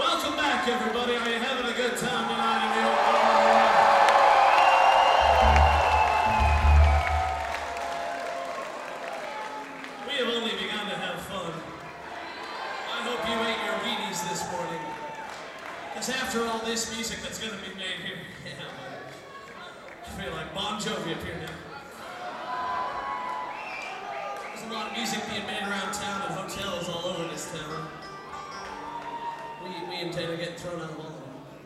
Welcome back, everybody. Are you having a good time tonight in the Oklahoma? We have only begun to have fun. I hope you ate your Wheaties this morning. Because after all this music that's going to be made here, I feel like Bon Jovi up here now. There's a lot of music being made around town and hotels all over this town. We intend on getting thrown out of all of them.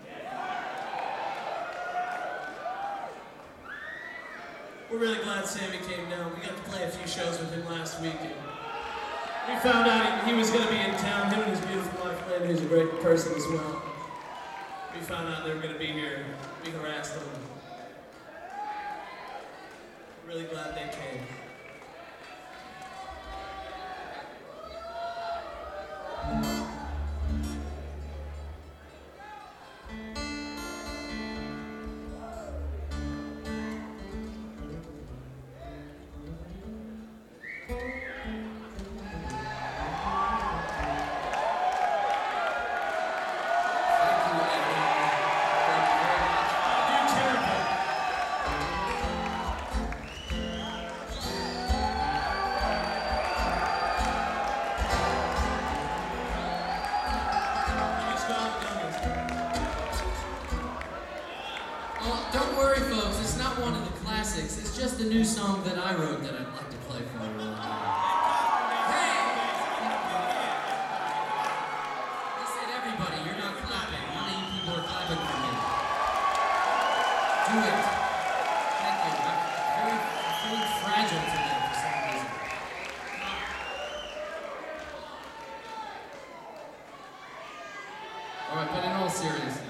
We're really glad Sammy came down. We got to play a few shows with him last week. And we found out he was going to be in town. Him and his beautiful wife, Lynn, who's a great person as well. We found out they were going to be here. We harassed them. Really glad they came. Don't worry, folks, it's not one of the classics. It's just a new song that I wrote that I'd like to play for you. Hey! I said everybody, you're not clapping. None of you people are clapping for me. Do it. Thank you. I'm feeling fragile today for some reason. All right, but in all seriousness,